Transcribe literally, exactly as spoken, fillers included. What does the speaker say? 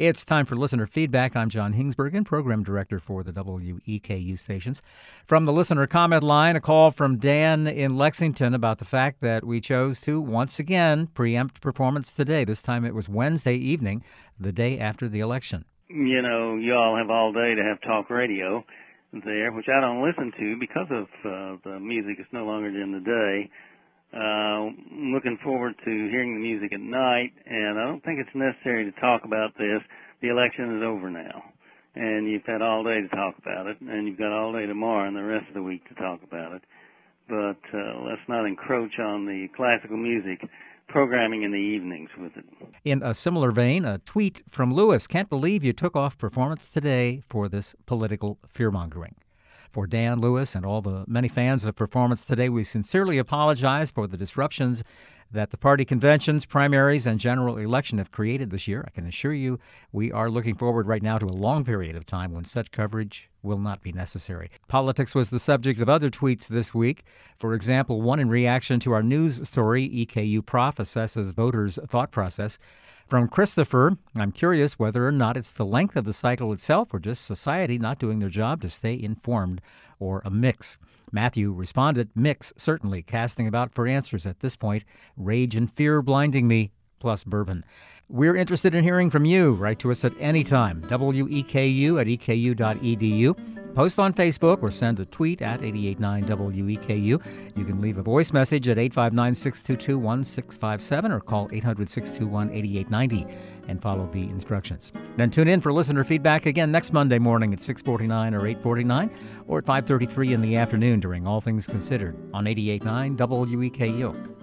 It's time for listener feedback. I'm John Hingsbergen, program director for the W E K U stations. From the listener comment line, a call from Dan in Lexington about the fact that we chose to once again preempt performance today. This time it was Wednesday evening, the day after the election. You know, you all have all day to have talk radio there, which I don't listen to because of uh, the music. It's no longer during the day. Uh, looking forward to hearing the music at night, and I don't think it's necessary to talk about this. The election is over now, and you've had all day to talk about it, and you've got all day tomorrow and the rest of the week to talk about it. But uh, let's not encroach on the classical music programming in the evenings with it. In a similar vein, a tweet from Lewis. Can't believe you took off performance today for this political fear-mongering. For Dan, Lewis, and all the many fans of Performance Today, we sincerely apologize for the disruptions that the party conventions, primaries, and general election have created this year. I can assure you we are looking forward right now to a long period of time when such coverage will not be necessary. Politics was the subject of other tweets this week. For example, one in reaction to our news story, E K U Prof assesses voters' thought process. From Christopher, I'm curious whether or not it's the length of the cycle itself or just society not doing their job to stay informed, or a mix. Matthew responded, mix, certainly, casting about for answers at this point. Rage and fear blinding me, plus bourbon. We're interested in hearing from you. Write to us at any time. W E K U at E K U dot E D U. Post on Facebook or send a tweet at eight eight nine W E K U. You can leave a voice message at eight five nine, six two two, one six five seven or call eight hundred, six two one, eight eight nine zero and follow the instructions. Then tune in for listener feedback again next Monday morning at six forty-nine or eight forty-nine or at five thirty-three in the afternoon during All Things Considered on eighty-eight point nine W E K U.